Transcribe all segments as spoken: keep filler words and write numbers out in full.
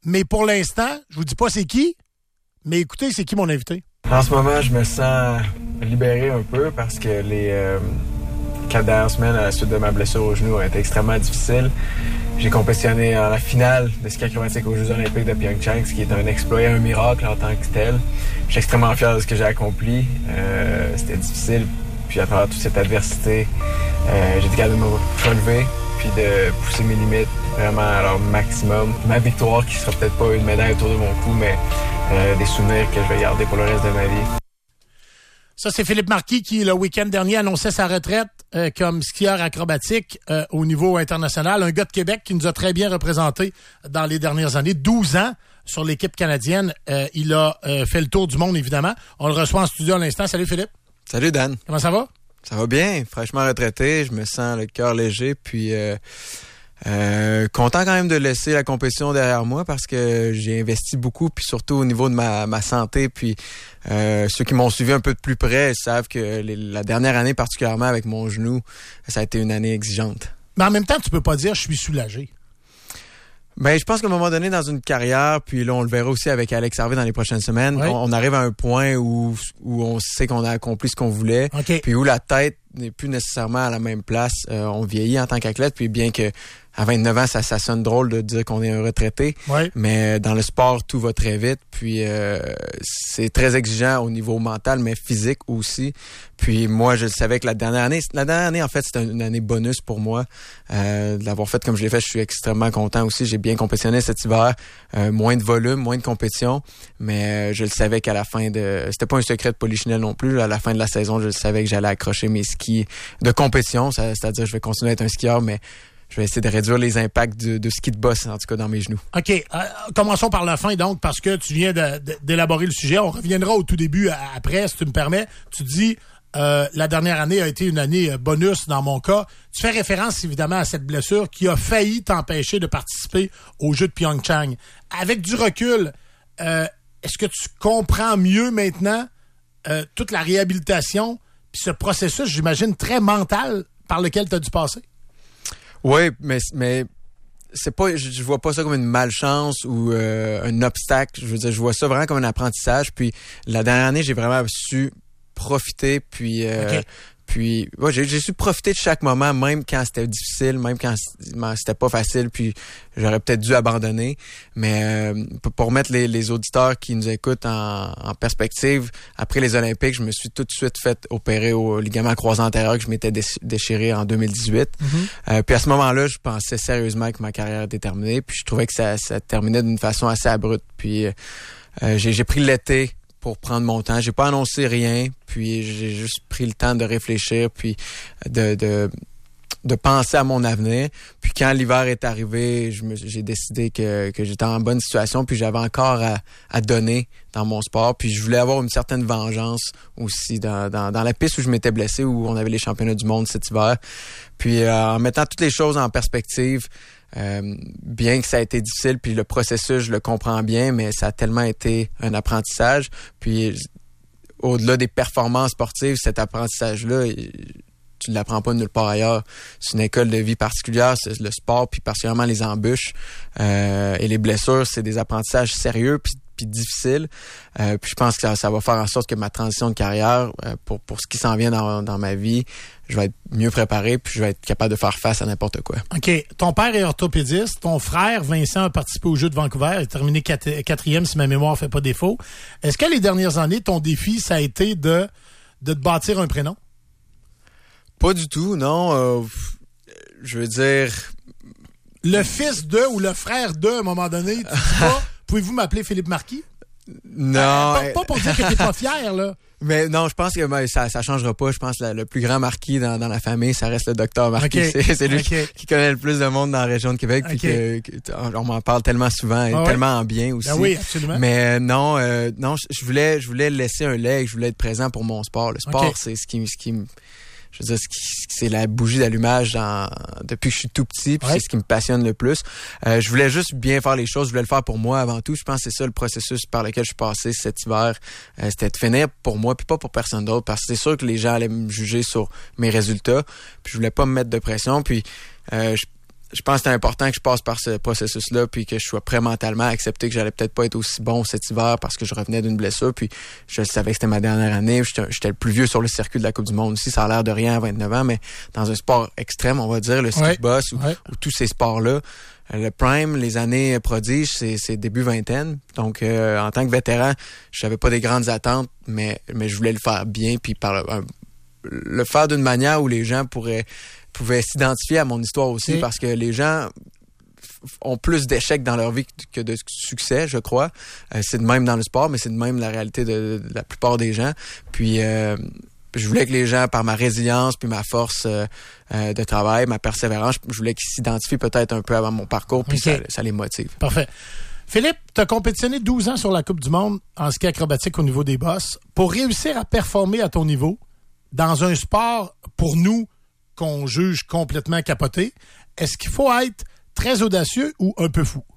mais pour l'instant, je vous dis pas c'est qui, mais écoutez, c'est qui mon invité? En ce moment, je me sens libéré un peu parce que les euh, quatre dernières semaines à la suite de ma blessure au genou ont été extrêmement difficiles. J'ai compétitionné en la finale de ski acrobatique aux Jeux olympiques de Pyeongchang, ce qui est un exploit et un miracle en tant que tel. Je suis extrêmement fier de ce que j'ai accompli. Euh, c'était difficile, puis à travers toute cette adversité, euh, j'ai été capable de me relever puis de pousser mes limites vraiment à leur maximum. Ma victoire, qui sera peut-être pas une médaille autour de mon cou, mais euh, des souvenirs que je vais garder pour le reste de ma vie. Ça, c'est Philippe Marquis qui, le week-end dernier, annonçait sa retraite euh, comme skieur acrobatique euh, au niveau international. Un gars de Québec qui nous a très bien représenté dans les dernières années. douze ans sur l'équipe canadienne. Euh, il a euh, fait le tour du monde, évidemment. On le reçoit en studio à l'instant. Salut, Philippe. Salut, Dan. Comment ça va? Ça va bien. Fraîchement retraité. Je me sens le cœur léger. Puis... Euh... Euh, content quand même de laisser la compétition derrière moi parce que j'ai investi beaucoup, puis surtout au niveau de ma, ma santé. Puis euh, ceux qui m'ont suivi un peu de plus près savent que les, la dernière année, particulièrement avec mon genou, ça a été une année exigeante. Mais en même temps, tu peux pas dire « je suis soulagé ». Ben, je pense qu'à un moment donné, dans une carrière, puis là, on le verra aussi avec Alex Harvey dans les prochaines semaines, oui. on, on arrive à un point où, où on sait qu'on a accompli ce qu'on voulait, okay. puis où la tête n'est plus nécessairement à la même place. Euh, on vieillit en tant qu'athlète, puis bien que à vingt-neuf ans, ça, ça sonne drôle de dire qu'on est un retraité, oui. mais dans le sport, tout va très vite, puis euh, c'est très exigeant au niveau mental, mais physique aussi. Puis moi, je le savais que la dernière année, la dernière année, en fait, c'était une année bonus pour moi. Euh, de l'avoir fait comme je l'ai fait, je suis extrêmement content aussi. J'ai bien compétitionné cet hiver, euh, moins de volume, moins de compétition, mais euh, je le savais qu'à la fin de... C'était pas un secret de Polichinelle non plus. À la fin de la saison, je le savais que j'allais accrocher mes skis de compétition, ça, c'est-à-dire je vais continuer à être un skieur, mais je vais essayer de réduire les impacts de, de ski de boss, en tout cas dans mes genoux. OK. Euh, commençons par la fin, donc, parce que tu viens de, de, d'élaborer le sujet. On reviendra au tout début à, après, si tu me permets. Tu dis, euh, la dernière année a été une année bonus dans mon cas. Tu fais référence, évidemment, à cette blessure qui a failli t'empêcher de participer aux Jeux de Pyeongchang. Avec du recul, euh, est-ce que tu comprends mieux maintenant euh, toute la réhabilitation puis ce processus, j'imagine, très mental par lequel tu as dû passer? Oui, mais mais c'est pas, je, je vois pas ça comme une malchance ou euh, un obstacle. Je veux dire, je vois ça vraiment comme un apprentissage. Puis la dernière année, j'ai vraiment su profiter. Puis euh, okay. puis ouais, j'ai, j'ai su profiter de chaque moment, même quand c'était difficile, même quand c'était pas facile. Puis j'aurais peut-être dû abandonner. Mais euh, pour mettre les, les auditeurs qui nous écoutent en, en perspective, après les Olympiques, je me suis tout de suite fait opérer au ligament croisé antérieur que je m'étais déchiré en deux mille dix-huit. Mm-hmm. Euh, puis à ce moment-là, je pensais sérieusement que ma carrière était terminée. Puis je trouvais que ça, ça terminait d'une façon assez abrupte. Puis euh, j'ai, j'ai pris l'été pour prendre mon temps. J'ai pas annoncé rien. Puis j'ai juste pris le temps de réfléchir, puis de... de de penser à mon avenir. Puis quand l'hiver est arrivé, je me, j'ai décidé que, que j'étais en bonne situation, puis j'avais encore à, à donner dans mon sport. Puis je voulais avoir une certaine vengeance aussi dans, dans, dans la piste où je m'étais blessé, où on avait les championnats du monde cet hiver. Puis euh, en mettant toutes les choses en perspective, euh, bien que ça a été difficile, puis le processus, je le comprends bien, mais ça a tellement été un apprentissage. Puis au-delà des performances sportives, cet apprentissage-là, tu ne l'apprends pas nulle part ailleurs. C'est une école de vie particulière, c'est le sport, puis particulièrement les embûches euh, et les blessures, c'est des apprentissages sérieux puis, puis difficiles. Euh, puis je pense que ça, ça va faire en sorte que ma transition de carrière, euh, pour, pour ce qui s'en vient dans, dans ma vie, je vais être mieux préparé puis je vais être capable de faire face à n'importe quoi. OK. Ton père est orthopédiste. Ton frère, Vincent, a participé aux Jeux de Vancouver. Il a terminé quat- quatrième, si ma mémoire ne fait pas défaut. Est-ce que les dernières années, ton défi, ça a été de, de te bâtir un prénom? Pas du tout, non. Euh, je veux dire... Le fils de ou le frère de, à un moment donné, tu dis pas, pouvez-vous m'appeler Philippe Marquis? Non. Euh, pas, pas pour dire que t'es pas fier, là. Mais non, je pense que ben, ça ça changera pas. Je pense que la, le plus grand Marquis dans, dans la famille, ça reste le docteur Marquis. Okay. C'est, c'est lui okay. qui, qui connaît le plus de monde dans la région de Québec. Okay. Puis que, que, on m'en parle tellement souvent et ah tellement ouais. en bien aussi. Ben oui, absolument. Mais non, euh, non, je voulais, je voulais laisser un leg. Je voulais être présent pour mon sport. Le sport, okay. c'est ce qui, ce qui me... Je veux dire, c'est la bougie d'allumage dans, depuis que je suis tout petit, puis ouais. c'est ce qui me passionne le plus. Euh, je voulais juste bien faire les choses, je voulais le faire pour moi avant tout. Je pense que c'est ça le processus par lequel je suis passé cet hiver. Euh, c'était de finir pour moi, puis pas pour personne d'autre, parce que c'est sûr que les gens allaient me juger sur mes résultats, puis je voulais pas me mettre de pression. Puis euh, je, je pense que c'était important que je passe par ce processus-là, puis que je sois prêt mentalement à accepter que j'allais peut-être pas être aussi bon cet hiver parce que je revenais d'une blessure, puis je savais que c'était ma dernière année. J'étais, j'étais le plus vieux sur le circuit de la Coupe du Monde aussi. Ça a l'air de rien à vingt-neuf ans, mais dans un sport extrême, on va dire, le ski ouais. de boss ou, ouais. ou tous ces sports-là, le prime, les années prodiges, c'est, c'est début vingtaine. Donc, euh, en tant que vétéran, je n'avais pas des grandes attentes, mais, mais je voulais le faire bien, puis par le, un, le faire d'une manière où les gens pourraient pouvaient s'identifier à mon histoire aussi, oui. parce que les gens ont plus d'échecs dans leur vie que de succès, je crois. Euh, c'est de même dans le sport, mais c'est de même la réalité de, de la plupart des gens. Puis, euh, je voulais que les gens, par ma résilience puis ma force euh, euh, de travail, ma persévérance, je voulais qu'ils s'identifient peut-être un peu avant mon parcours, puis okay. ça, ça les motive. Parfait. Philippe, tu as compétitionné douze ans sur la Coupe du Monde en ski acrobatique au niveau des bosses. Pour réussir à performer à ton niveau, dans un sport, pour nous, qu'on juge complètement capoté, est-ce qu'il faut être très audacieux ou un peu fou?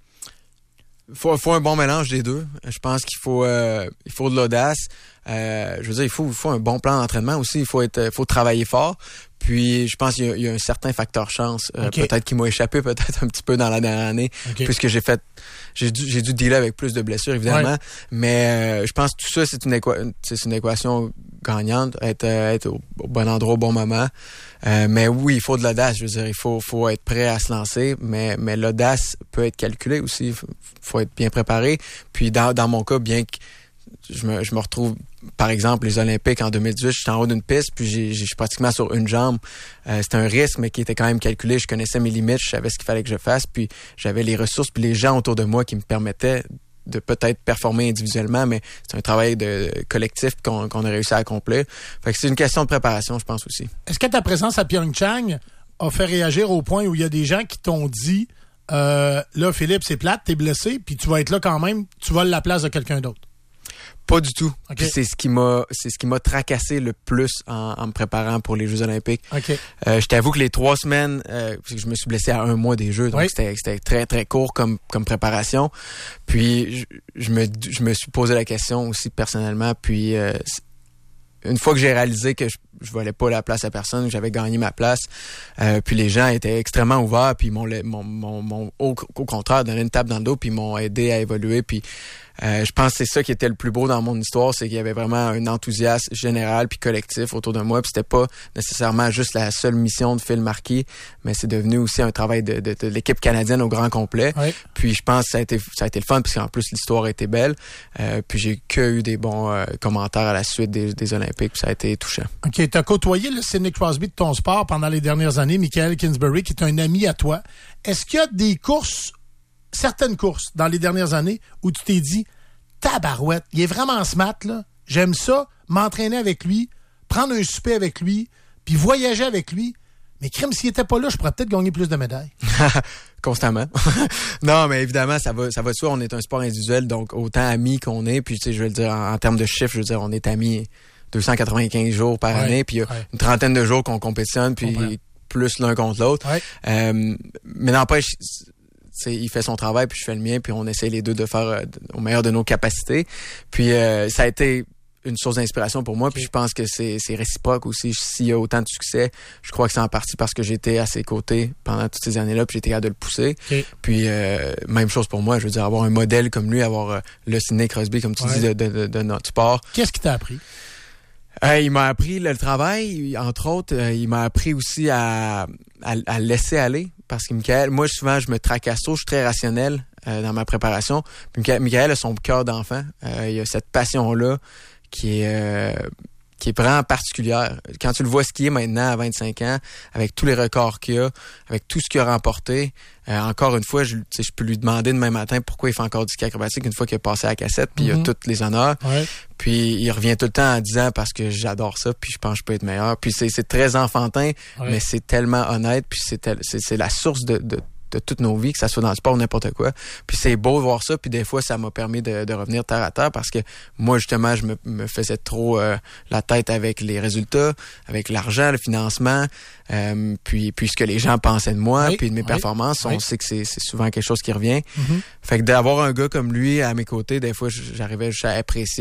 Il faut, faut un bon mélange des deux. Je pense qu'il faut, euh, il faut de l'audace. Euh, je veux dire, il faut, il faut un bon plan d'entraînement aussi. Il faut être, il faut travailler fort. Puis, je pense qu'il y a, il y a un certain facteur chance. Euh, okay. Peut-être qu'il m'a échappé peut-être un petit peu dans la dernière année, okay. puisque j'ai fait, j'ai dû, j'ai dû dealer avec plus de blessures, évidemment. Ouais. Mais euh, je pense que tout ça, c'est une, équa- c'est une équation gagnante, être, être au, au bon endroit au bon moment. Euh, mais oui, il faut de l'audace. Je veux dire, il faut, faut être prêt à se lancer, mais, mais l'audace peut être calculée aussi. Il faut, faut être bien préparé. Puis, dans, dans mon cas, bien que je me, je me retrouve, par exemple, les Olympiques en deux mille dix-huit, j'étais en haut d'une piste, puis j'ai, j'ai, je suis pratiquement sur une jambe. Euh, c'était un risque, mais qui était quand même calculé. Je connaissais mes limites, je savais ce qu'il fallait que je fasse, puis j'avais les ressources, puis les gens autour de moi qui me permettaient de peut-être performer individuellement, mais c'est un travail de collectif qu'on, qu'on a réussi à accomplir. Fait que c'est une question de préparation, je pense aussi. Est-ce que ta présence à Pyeongchang a fait réagir au point où il y a des gens qui t'ont dit euh, là, Philippe, c'est plate, t'es blessé, puis tu vas être là quand même, tu voles la place de quelqu'un d'autre? Pas du tout. Okay. Puis c'est ce qui m'a, c'est ce qui m'a tracassé le plus en, en me préparant pour les Jeux Olympiques. Okay. Euh, je t'avoue que les trois semaines, euh, je me suis blessé à un mois des Jeux, donc oui. c'était, c'était très très court comme comme préparation. Puis je, je me je me suis posé la question aussi personnellement. Puis euh, une fois que j'ai réalisé que je, je volais pas la place à personne, que j'avais gagné ma place, euh, puis les gens étaient extrêmement ouverts, puis ils m'ont, m'ont, m'ont, m'ont au, au contraire donné une tape dans le dos, puis ils m'ont aidé à évoluer, puis euh, je pense que c'est ça qui était le plus beau dans mon histoire, c'est qu'il y avait vraiment un enthousiasme général puis collectif autour de moi, puis c'était pas nécessairement juste la seule mission de Phil Marquis, mais c'est devenu aussi un travail de, de, de l'équipe canadienne au grand complet. Oui. Puis je pense que ça a été ça a été le fun, puisqu'en plus l'histoire a été belle, euh, puis j'ai que eu des bons euh, commentaires à la suite des, des Olympiques, puis ça a été touchant. OK, t'as côtoyé le Sidney Crosby de ton sport pendant les dernières années, Michael Kingsbury, qui est un ami à toi. Est-ce qu'il y a des courses, certaines courses dans les dernières années où tu t'es dit tabarouette, il est vraiment smart, là. J'aime ça, m'entraîner avec lui, prendre un souper avec lui, puis voyager avec lui. Mais crime, s'il était pas là, je pourrais peut-être gagner plus de médailles. Constamment. Non, mais évidemment, ça va, ça va de soi. On est un sport individuel, donc autant amis qu'on est. Puis, tu sais, je veux le dire, en, en termes de chiffres, je veux dire, on est amis deux cent quatre-vingt-quinze jours par ouais, année. Puis, il y a ouais. une trentaine de jours qu'on compétitionne, puis plus l'un contre l'autre. Ouais. Euh, mais n'empêche, t'sais, il fait son travail, puis je fais le mien, puis on essaie les deux de faire euh, au meilleur de nos capacités. Puis, euh, ça a été une source d'inspiration pour moi, okay. Puis je pense que c'est, c'est réciproque aussi. S'il y a autant de succès, je crois que c'est en partie parce que j'étais à ses côtés pendant toutes ces années-là, puis j'étais capable de le pousser. Okay. Puis euh, même chose pour moi, je veux dire, avoir un modèle comme lui, avoir euh, le Sidney Crosby, comme tu ouais. dis, de, de, de, de notre sport. Qu'est-ce qui t'a appris? Euh, il m'a appris le, le travail, entre autres. Euh, il m'a appris aussi à, à, à laisser aller. Parce que Michael, moi, souvent, je me tracasse trop, je suis très rationnel euh, dans ma préparation. Puis Michael, Michael a son cœur d'enfant. Euh, il a cette passion-là qui est euh, qui est vraiment particulière. Quand tu le vois skier maintenant à vingt-cinq ans, avec tous les records qu'il a, avec tout ce qu'il a remporté, euh, encore une fois, je, je peux lui demander demain matin pourquoi il fait encore du ski acrobatique une fois qu'il a passé à la cassette, puis mm-hmm. il a tous les honneurs. Ouais. Puis il revient tout le temps en disant parce que j'adore ça, puis je pense que je peux être meilleur. Puis c'est, c'est très enfantin, ouais. mais c'est tellement honnête, puis c'est, tel, c'est, c'est la source de, de de toutes nos vies, que ça soit dans le sport ou n'importe quoi. Puis c'est beau de voir ça, puis des fois, ça m'a permis de, de revenir terre à terre parce que moi, justement, je me, me faisais trop euh, la tête avec les résultats, avec l'argent, le financement, euh, puis, puis ce que les gens pensaient de moi, oui, puis de mes oui, performances. Oui. On sait que c'est, c'est souvent quelque chose qui revient. Mm-hmm. Fait que d'avoir un gars comme lui à mes côtés, des fois, j'arrivais juste à apprécier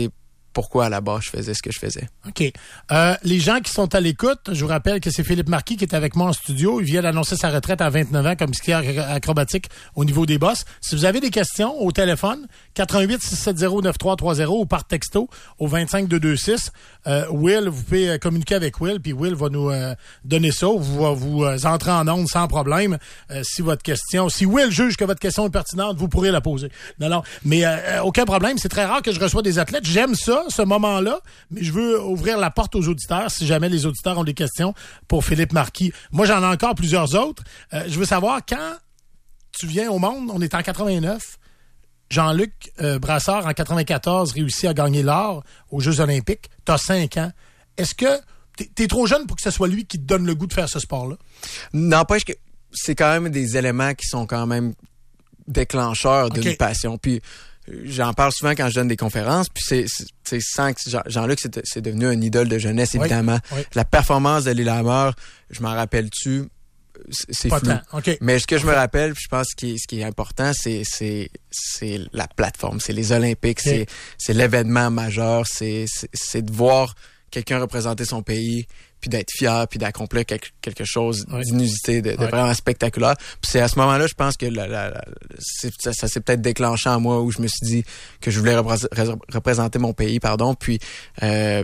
pourquoi à la base je faisais ce que je faisais. OK. Euh, les gens qui sont à l'écoute, je vous rappelle que c'est Philippe Marquis qui est avec moi en studio. Il vient d'annoncer sa retraite à vingt-neuf ans comme skieur acrobatique au niveau des bosses. Si vous avez des questions au téléphone, quatre un huit six sept zéro neuf trois trois zéro ou par texto au vingt-cinq deux cent vingt-six, euh, Will, vous pouvez communiquer avec Will, puis Will va nous euh, donner ça. Vous va vous euh, entrer en onde sans problème. Euh, si votre question, si Will juge que votre question est pertinente, vous pourrez la poser. Non, non, mais euh, aucun problème. C'est très rare que je reçois des athlètes. J'aime ça, ce moment-là, mais je veux ouvrir la porte aux auditeurs si jamais les auditeurs ont des questions pour Philippe Marquis. Moi, j'en ai encore plusieurs autres. Euh, je veux savoir, quand tu viens au monde, on est en quatre-vingt-neuf, Jean-Luc euh, Brassard, en quatre-vingt-quatorze, réussit à gagner l'or aux Jeux olympiques. Tu as cinq ans. Est-ce que t'es, t'es trop jeune pour que ce soit lui qui te donne le goût de faire ce sport-là? N'empêche que c'est quand même des éléments qui sont quand même déclencheurs d'une okay. passion. Puis j'en parle souvent quand je donne des conférences, puis c'est, c'est, c'est sans que Jean, Jean-Luc, c'est, c'est devenu un idole de jeunesse, évidemment. Oui, oui. La performance de Lillehammer, je m'en rappelle-tu, c'est pas flou. Okay. Mais ce que je okay. me rappelle, puis je pense que ce qui est important, c'est, c'est, c'est la plateforme, c'est les Olympiques, okay. c'est, c'est l'événement majeur, c'est, c'est, c'est de voir quelqu'un représenter son pays, puis d'être fier, puis d'accomplir quelque, quelque chose ouais. d'inusité, de, de ouais. vraiment spectaculaire. Puis c'est à ce moment-là, je pense que la, la, la, c'est, ça, ça s'est peut-être déclenché en moi, où je me suis dit que je voulais repré- représenter mon pays, pardon, puis euh,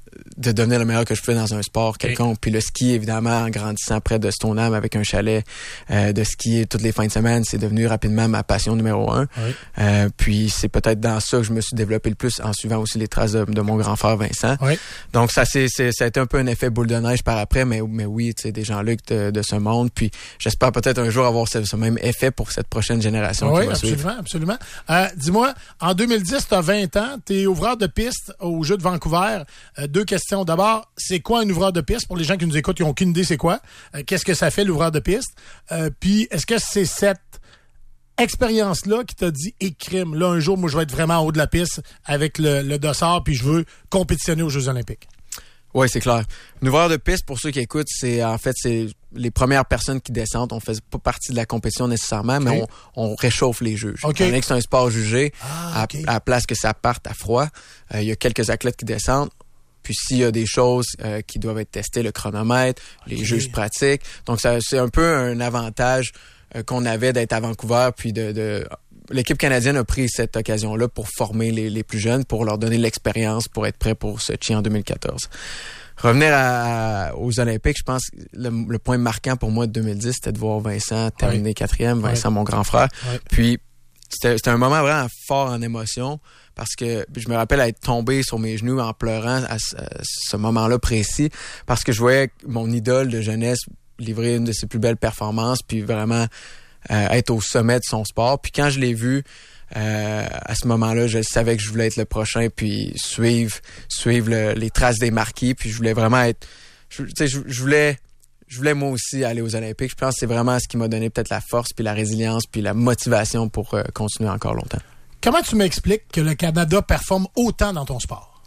de devenir le meilleur que je fais dans un sport quelconque. Okay. Puis le ski, évidemment, en grandissant près de Stoneham avec un chalet euh, de ski toutes les fins de semaine, c'est devenu rapidement ma passion numéro un. Oui. Euh, puis c'est peut-être dans ça que je me suis développé le plus, en suivant aussi les traces de, de mon grand frère Vincent. Oui. Donc ça, c'est, c'est, ça a été un peu un effet boule de neige par après, mais, mais oui, tu sais, des Jean-Luc de, de ce monde. Puis j'espère peut-être un jour avoir ce, ce même effet pour cette prochaine génération oui, qui va absolument, suivre. absolument. Euh, dis-moi, en deux mille dix, tu as vingt ans, tu es ouvreur de piste aux Jeux de Vancouver. Euh, deux questions. D'abord, c'est quoi un ouvreur de piste? Pour les gens qui nous écoutent, ils n'ont aucune idée c'est quoi. Euh, qu'est-ce que ça fait, l'ouvreur de piste? Euh, puis, est-ce que c'est cette expérience-là qui t'a dit, et crime, là, un jour, moi, je vais être vraiment en haut de la piste avec le, le dossard, puis je veux compétitionner aux Jeux olympiques? Oui, c'est clair. Un ouvreur de piste, pour ceux qui écoutent, c'est en fait, c'est les premières personnes qui descendent. On fait pas partie de la compétition nécessairement, mais okay. on, on réchauffe les juges. Okay. Étant donné que c'est un sport jugé, ah, okay. à, à place que ça parte à froid, il euh, y a quelques athlètes qui descendent. Puis s'il y a des choses euh, qui doivent être testées, le chronomètre, les okay. juges pratiques. Donc, ça, c'est un peu un avantage euh, qu'on avait d'être à Vancouver. Puis de, de l'équipe canadienne a pris cette occasion-là pour former les, les plus jeunes, pour leur donner l'expérience pour être prêts pour Sochi en deux mille quatorze. Revenir à, aux Olympiques, je pense que le, le point marquant pour moi de deux mille dix, c'était de voir Vincent terminer oui. quatrième, Vincent, oui. mon grand frère. Oui. Puis, c'était, c'était un moment vraiment fort en émotion, parce que je me rappelle être tombé sur mes genoux en pleurant à ce, à ce moment-là précis, parce que je voyais mon idole de jeunesse livrer une de ses plus belles performances, puis vraiment euh, être au sommet de son sport. Puis quand je l'ai vu, euh, à ce moment-là, je savais que je voulais être le prochain, puis suivre suivre le, les traces des marquis, puis je voulais vraiment être... Tu sais, je, je voulais... Je voulais moi aussi aller aux Olympiques. Je pense que c'est vraiment ce qui m'a donné peut-être la force, puis la résilience, puis la motivation pour euh, continuer encore longtemps. Comment tu m'expliques que le Canada performe autant dans ton sport?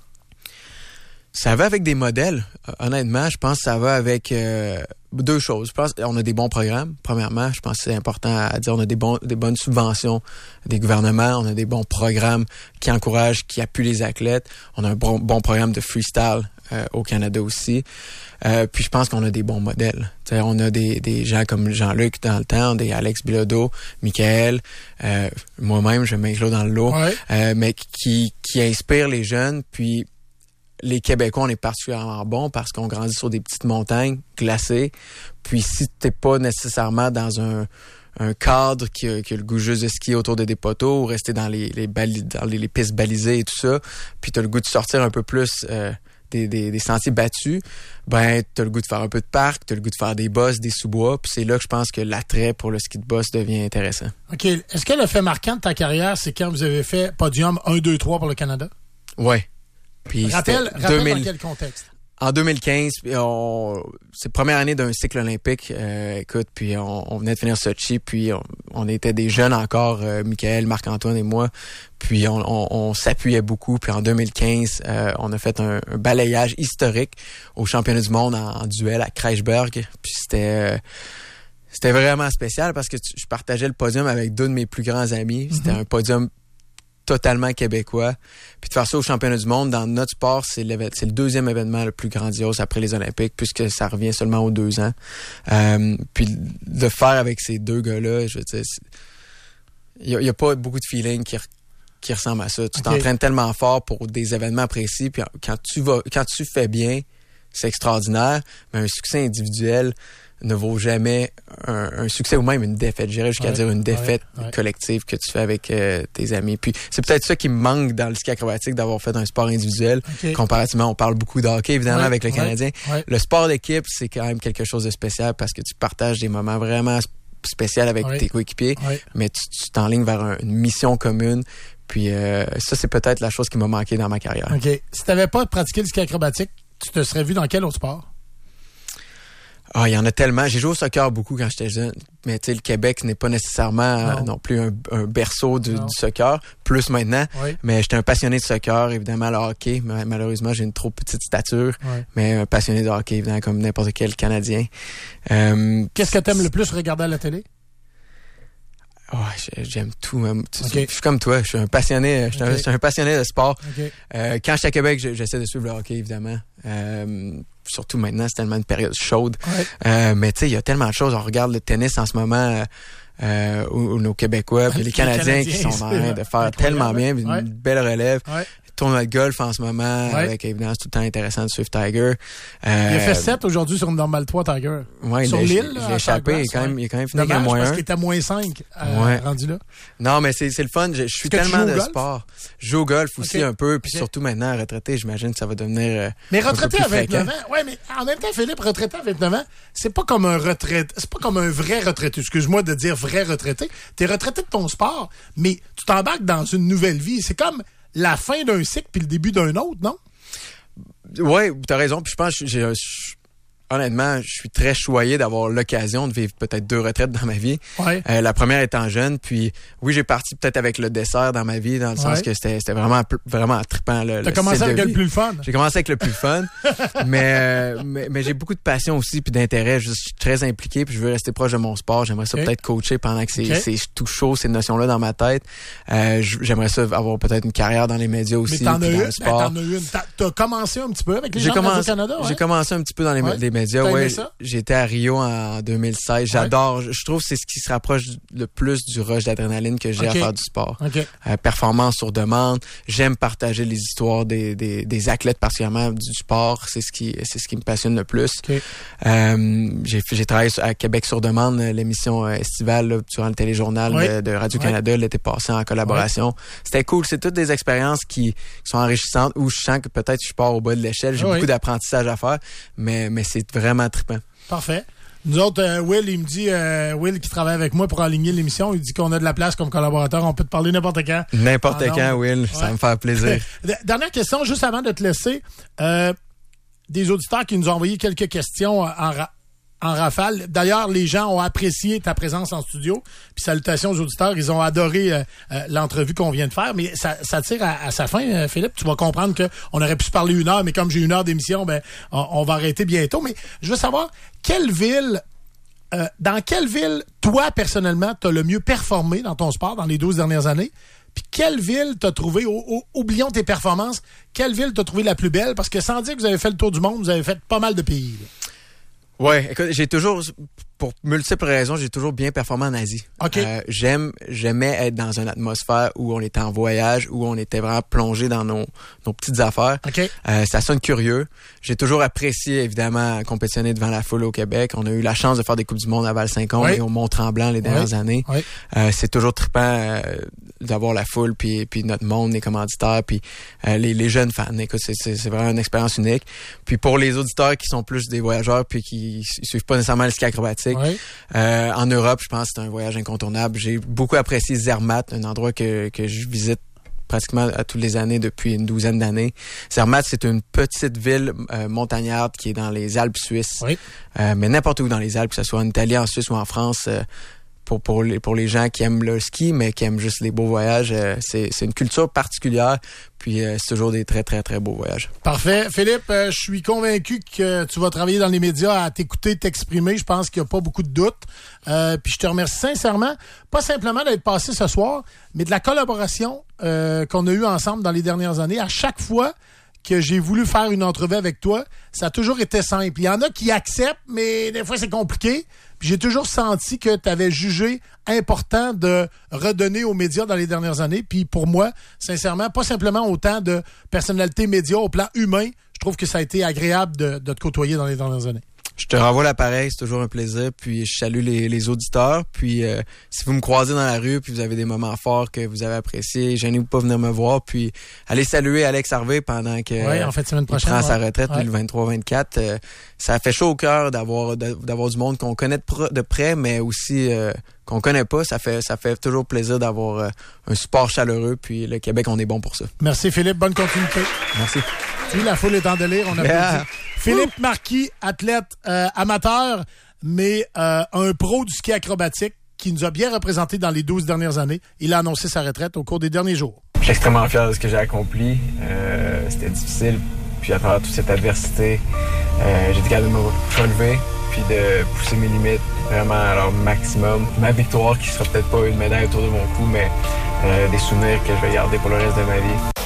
Ça va avec des modèles. Honnêtement, je pense que ça va avec euh, deux choses. Je pense qu'on a des bons programmes. Premièrement, je pense que c'est important à dire. On a des, bons, des bonnes subventions des gouvernements. On a des bons programmes qui encouragent, qui appuient les athlètes. On a un bon, bon programme de freestyle euh, au Canada aussi. Euh, puis je pense qu'on a des bons modèles. T'sais, on a des, des gens comme Jean-Luc dans le temps, des Alex Bilodeau, Michael, euh, moi-même, je m'inclus dans le lot, ouais. euh, mais qui, qui inspirent les jeunes. Puis les Québécois, on est particulièrement bons parce qu'on grandit sur des petites montagnes glacées. Puis si t'es pas nécessairement dans un un cadre qui a, qui a le goût juste de skier autour de des poteaux ou rester dans les les, bali- dans les, les pistes balisées et tout ça, puis t'as le goût de sortir un peu plus euh, Des, des, des sentiers battus, ben t'as le goût de faire un peu de parc, t'as le goût de faire des bosses, des sous-bois, puis c'est là que je pense que l'attrait pour le ski de boss devient intéressant. OK. Est-ce que le fait marquant de ta carrière, c'est quand vous avez fait podium un, deux, trois pour le Canada? Oui. Puis rappelle, rappelle deux mille... dans quel contexte? En deux mille quinze, on, c'est la première année d'un cycle olympique. Euh, écoute, puis on, on venait de finir Sochi, puis on, on était des jeunes encore, euh, Michael, Marc-Antoine et moi. Puis on, on, on s'appuyait beaucoup. Puis en deux mille quinze, euh, on a fait un, un balayage historique au championnat du monde en, en duel à Kreisberg. Puis c'était... Euh, c'était vraiment spécial parce que tu, je partageais le podium avec deux de mes plus grands amis. Mm-hmm. C'était un podium totalement québécois. Puis de faire ça au championnat du monde, dans notre sport, c'est, c'est le deuxième événement le plus grandiose après les Olympiques, puisque ça revient seulement aux deux ans. Euh, puis de faire avec ces deux gars-là, je veux dire, il y, y a pas beaucoup de feeling qui, qui ressemble à ça. Tu okay. t'entraînes tellement fort pour des événements précis, puis quand tu vas, quand tu fais bien, c'est extraordinaire, mais un succès individuel ne vaut jamais un, un succès ou même une défaite. J'irais jusqu'à ouais, dire une défaite ouais, ouais. collective que tu fais avec euh, tes amis. Puis c'est peut-être ça qui me manque dans le ski acrobatique, d'avoir fait un sport individuel. Okay. Comparativement, on parle beaucoup de hockey, évidemment, ouais, avec le ouais, Canadien. Ouais. Le sport d'équipe, c'est quand même quelque chose de spécial parce que tu partages des moments vraiment spéciaux avec ouais. tes coéquipiers, ouais. mais tu, tu t'enlignes vers un, une mission commune. Puis euh, ça, c'est peut-être la chose qui m'a manqué dans ma carrière. OK. Si tu n'avais pas pratiqué le ski acrobatique, tu te serais vu dans quel autre sport? Ah, il y en a tellement. J'ai joué au soccer beaucoup quand j'étais jeune, mais tu sais, le Québec n'est pas nécessairement non, euh, non plus un, un berceau du, du soccer, plus maintenant. Oui. Mais j'étais un passionné de soccer, évidemment, le hockey. Malheureusement, j'ai une trop petite stature, oui. mais un passionné de hockey, évidemment, comme n'importe quel Canadien. Euh, Qu'est-ce que t'aimes le plus regarder à la télé? Oh, j'aime tout. Okay. Je suis comme toi, je suis un passionné, je suis, okay. un, je suis un passionné de sport. Okay. Euh, quand je suis à Québec, j'essaie de suivre le hockey, évidemment. Euh, surtout maintenant, c'est tellement une période chaude. Ouais. Euh, mais tu sais, il y a tellement de choses. On regarde le tennis en ce moment, euh, où, où nos Québécois, puis les, les Canadiens, Canadiens qui sont en train de faire tellement bien, une ouais. belle relève. Ouais. Tournoi de golf en ce moment, ouais. avec évidemment, c'est tout le temps intéressant de suivre Tiger. Euh, il a fait sept aujourd'hui sur Normal trois, Tiger. Ouais, sur il l'île. Il a échappé, il, quand même, il a quand même fini avec un moins un. Parce qu'il était à moins cinq, euh, ouais. rendu là. Non, mais c'est, c'est le fun. Je, je suis tellement de golf? sport. Je joue au golf aussi okay. un peu, puis okay. surtout maintenant, retraité, j'imagine que ça va devenir. Euh, mais retraité à vingt-neuf ans, ouais, mais en même temps, Philippe, retraité à vingt-neuf ans, c'est pas comme un retraité, c'est pas comme un vrai retraité. Excuse-moi de dire vrai retraité. T'es retraité de ton sport, mais tu t'embarques dans une nouvelle vie. C'est comme la fin d'un cycle puis le début d'un autre, non? Oui, t'as raison. Puis je pense que j'ai, j'ai, honnêtement, je suis très choyé d'avoir l'occasion de vivre peut-être deux retraites dans ma vie. Ouais. Euh, la première étant jeune, puis oui, j'ai parti peut-être avec le dessert dans ma vie, dans le ouais. sens que c'était, c'était vraiment, vraiment trippant. Le, T'as le commencé avec le plus le fun. J'ai commencé avec le plus fun, mais, euh, mais mais j'ai beaucoup de passion aussi puis d'intérêt. Je suis très impliqué puis je veux rester proche de mon sport. J'aimerais ça okay. peut-être coacher pendant que c'est, okay. c'est tout chaud ces notions-là dans ma tête. Euh, j'aimerais ça avoir peut-être une carrière dans les médias aussi. Mais t'en as dans une. Le sport. Ben, t'en as une. T'as, t'as commencé un petit peu avec les j'ai gens commencé, de Radio-Canada. Ouais? J'ai commencé un petit peu dans les, ouais. les médias. T'as ouais. aimé ça? J'étais à Rio en deux mille seize. J'adore. Ouais. Je trouve que c'est ce qui se rapproche le plus du rush d'adrénaline que j'ai okay. à faire du sport. Okay. Euh, performance sur demande. J'aime partager les histoires des, des, des athlètes, particulièrement du sport. C'est ce qui, c'est ce qui me passionne le plus. Okay. Euh, j'ai, j'ai travaillé à Québec sur demande, l'émission estivale là, durant le téléjournal ouais. de, de Radio-Canada ouais. l'été passé en collaboration. Ouais. C'était cool. C'est toutes des expériences qui, qui sont enrichissantes où je sens que peut-être je pars au bas de l'échelle. J'ai ouais. beaucoup d'apprentissage à faire, mais, mais c'est vraiment trippant. Parfait. Nous autres, euh, Will, il me dit, euh, Will qui travaille avec moi pour aligner l'émission, il dit qu'on a de la place comme collaborateur, on peut te parler n'importe quand. N'importe ah, quand, Will, ouais. ça va me faire plaisir. Dernière question, juste avant de te laisser, euh, des auditeurs qui nous ont envoyé quelques questions en, ra- en rafale. D'ailleurs, les gens ont apprécié ta présence en studio, puis salutations aux auditeurs, ils ont adoré euh, euh, l'entrevue qu'on vient de faire, mais ça, ça tire à, à sa fin, euh, Philippe, tu vas comprendre qu'on aurait pu se parler une heure, mais comme j'ai une heure d'émission, ben on, on va arrêter bientôt, mais je veux savoir, quelle ville, euh, dans quelle ville, toi, personnellement, t'as le mieux performé dans ton sport dans les douze dernières années? Puis quelle ville t'as trouvé, au, au, oublions tes performances, quelle ville t'as trouvé la plus belle? Parce que sans dire que vous avez fait le tour du monde, vous avez fait pas mal de pays. Là. Ouais, écoute, j'ai toujours, pour multiples raisons, j'ai toujours bien performé en Asie. Okay. Euh, j'aime, j'aimais être dans une atmosphère où on était en voyage, où on était vraiment plongé dans nos, nos petites affaires. Okay. Euh, ça sonne curieux. J'ai toujours apprécié, évidemment, compétitionner devant la foule au Québec. On a eu la chance de faire des Coupes du Monde à Val-Saint-Côme oui. et au Mont-Tremblant les dernières oui. années. Oui. Euh, c'est toujours trippant euh, d'avoir la foule, puis, puis notre monde, les commanditaires, puis euh, les, les jeunes fans. Écoute, c'est, c'est, c'est vraiment une expérience unique. Puis pour les auditeurs qui sont plus des voyageurs, puis qui ils suivent pas nécessairement le ski acrobatique, oui. euh, en Europe, je pense que c'est un voyage incontournable. J'ai beaucoup apprécié Zermatt, un endroit que, que je visite pratiquement à toutes les années depuis une douzaine d'années. Zermatt, c'est une petite ville euh, montagnarde qui est dans les Alpes suisses. Oui. Euh, mais n'importe où dans les Alpes, que ce soit en Italie, en Suisse ou en France, euh, pour pour les pour les gens qui aiment le ski, mais qui aiment juste les beaux voyages. Euh, c'est c'est une culture particulière. Puis euh, c'est toujours des très, très, très beaux voyages. Parfait. Philippe, euh, je suis convaincu que tu vas travailler dans les médias à t'écouter, t'exprimer. Je pense qu'il n'y a pas beaucoup de doutes. Euh, puis je te remercie sincèrement, pas simplement d'être passé ce soir, mais de la collaboration euh, qu'on a eue ensemble dans les dernières années. À chaque fois que j'ai voulu faire une entrevue avec toi, ça a toujours été simple. Il y en a qui acceptent, mais des fois, c'est compliqué. Puis j'ai toujours senti que tu avais jugé important de redonner aux médias dans les dernières années. Puis pour moi, sincèrement, pas simplement autant de personnalités médias au plan humain, je trouve que ça a été agréable de, de te côtoyer dans les dernières années. Je te renvoie l'appareil, c'est toujours un plaisir. Puis je salue les, les auditeurs. Puis euh, si vous me croisez dans la rue, puis vous avez des moments forts que vous avez appréciés, gênez-vous pas venir me voir. Puis allez saluer Alex Harvey pendant que ouais, en fait, semaine prochaine, il prend ouais. sa retraite ouais. le vingt-trois vingt-quatre. Euh, ça fait chaud au cœur d'avoir d'avoir du monde qu'on connaît de, pr- de près, mais aussi euh, qu'on connaît pas. Ça fait ça fait toujours plaisir d'avoir euh, un support chaleureux. Puis le Québec, on est bon pour ça. Merci Philippe, bonne continuité. Merci. Oui, la foule est en délire, on a yeah. Philippe Marquis, athlète euh, amateur, mais euh, un pro du ski acrobatique qui nous a bien représenté dans les douze dernières années. Il a annoncé sa retraite au cours des derniers jours. Je suis extrêmement fier de ce que j'ai accompli. Euh, c'était difficile, puis à travers toute cette adversité, euh, j'ai été capable de me relever, puis de pousser mes limites vraiment à leur maximum. Ma victoire, qui sera peut-être pas une médaille autour de mon cou, mais euh, des souvenirs que je vais garder pour le reste de ma vie.